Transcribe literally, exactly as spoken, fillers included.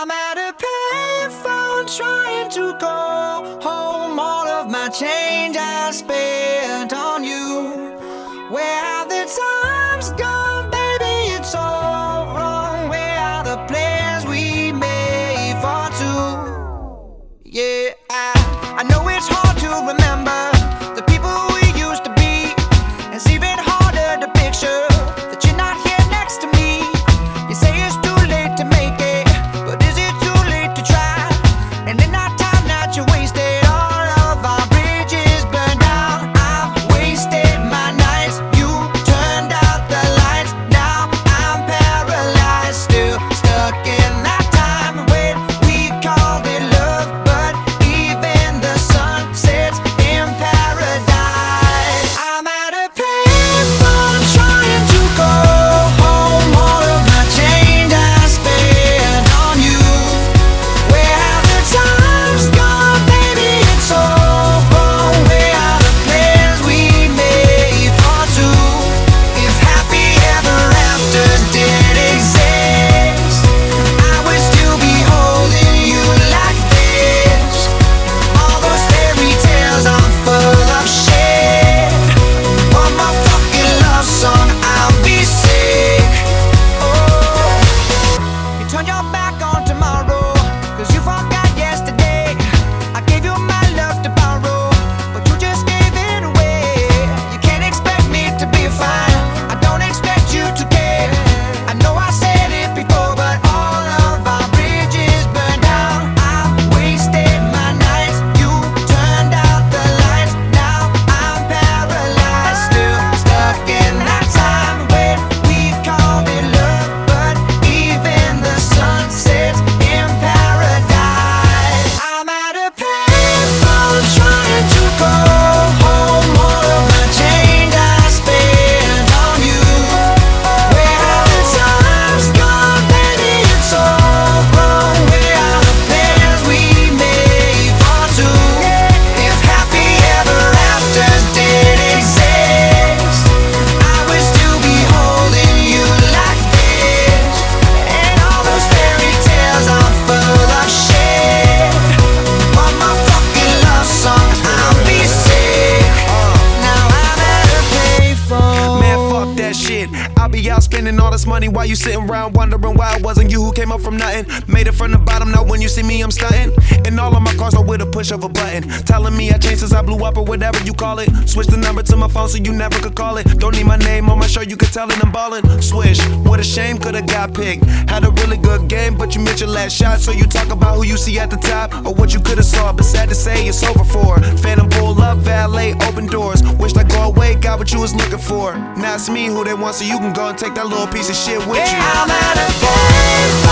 I'm at a payphone trying to go home. All of my change I spent on you. Where have the times gone, baby? It's all wrong. Where are the plans we made for two? Yeah, I, I know it's hard to remember the people we used to be. It's even harder to picture that you're not here next to me. You say it's too late to make it, but is it too late to try? And in that time that you wasted, all of our bridges burned down. I've wasted my nights, you turned out the lights. Now I'm paralyzed, still stuck in that time when we called it love. But even the sun sets in paradise. I'm at a payphone trying to go home. All of my change I spent on you. Where have the times gone, baby? It's all wrong. Where are the plans we made for two? If happy ever afters did exist, I would still be holding you like this. All those fairy tales are full of shit. One more fucking love song, I'll be sick. Oh, you turn your back on tomorrow, cause you forgot yesterday. I gave you my love to borrow, but you just gave it away. You can't expect me to be fine, I don't expect you to care. I know I said it before, but all of our bridges burned down. I wasted my nights, you turned out the lights. Now I'm paralyzed, still stuck in that time when we called it love. But even the sun sets in paradise. I'm at a payphone trying to go home. All of my change I spent on you. Where have the times gone, baby? It's all wrong. Where are the plans we made for two? If happy ever afters did exist, I would still be holding you like this. And all those fairy tales are full of shit. One more fucking love song, I'll be sick. Now I'm at a payphone. Man, fuck that shit. I'll be out spending all this money while you sitting around wondering why it wasn't you who came up from nothing. Made it from the bottom, now when you see me, I'm stunting. And all of my cars are with a push of a button. Telling me I changed since I blew up or whatever you call it. Switch the number to my phone so you never could call it. Don't need my name on my shirt, you could tell it I'm ballin'. Swish, what a shame, could've got picked. Had a really good game, but you missed your last shot. So you talk about who you see at the top or what you could've saw. But sad to say, it's over for. Phantom pull up, valet, open doors. Wished I go away, got what you was looking for. Now it's me who they want, so you can go and take that little piece of shit with you. I'm at a payphone